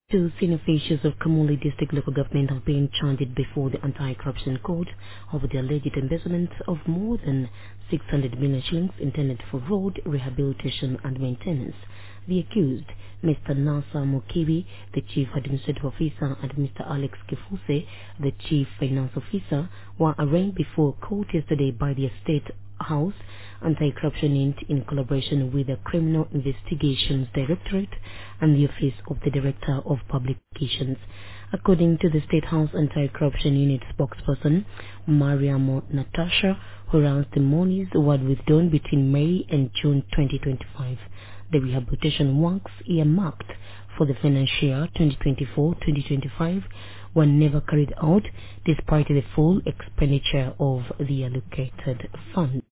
Two senior officials of Kamuli District Local Government have been charged before the Anti-Corruption Court over the alleged embezzlement of more than 600 million shillings intended for road rehabilitation and maintenance. The accused, Mr. Nasa Mokibi, the Chief Administrative Officer, and Mr. Alex Kifuse, the Chief Finance Officer, were arraigned before court yesterday by the State House Anti-Corruption Unit in collaboration with the Criminal Investigations Directorate and the Office of the Director of Publications. According to the State House Anti-Corruption Unit spokesperson, Mariam Natasha, who runs the monies were withdrawn between May and June 2025. The rehabilitation works earmarked for the financial year 2024-2025 were never carried out despite the full expenditure of the allocated funds.